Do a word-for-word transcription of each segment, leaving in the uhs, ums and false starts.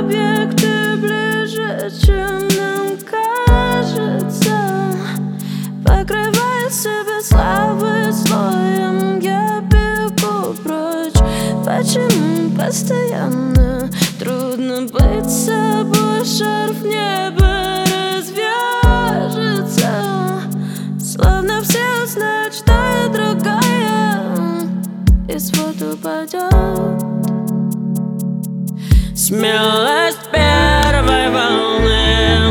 объекты ближе, чем нам кажется. Покрывая себя славой слоем, я бегу прочь. Почему постоянно трудно быть собой? Шарф неба развяжется, словно все узнают, что я другая, и свод упадет. Смелость первой волны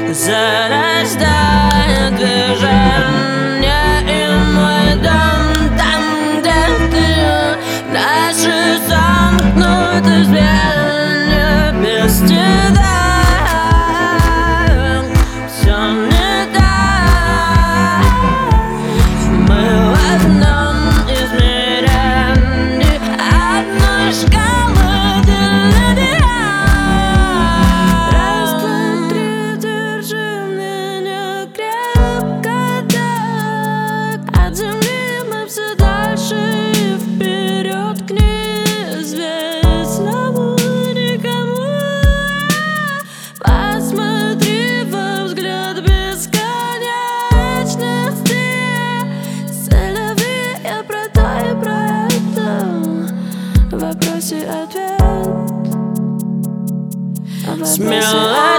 зарождает движение, и мой дом там, где ты. Наши замкнуты звенья без тебя. Все не так. Мы в одном измерении одной шкалы для Раз, два, три, держи меня крепко так. От земли мы все дальше и вперед к неизвестному никому. Посмотри во взгляд бесконечности. Целеви, я про то и про это. В вопросе ответ. В вопросе Смело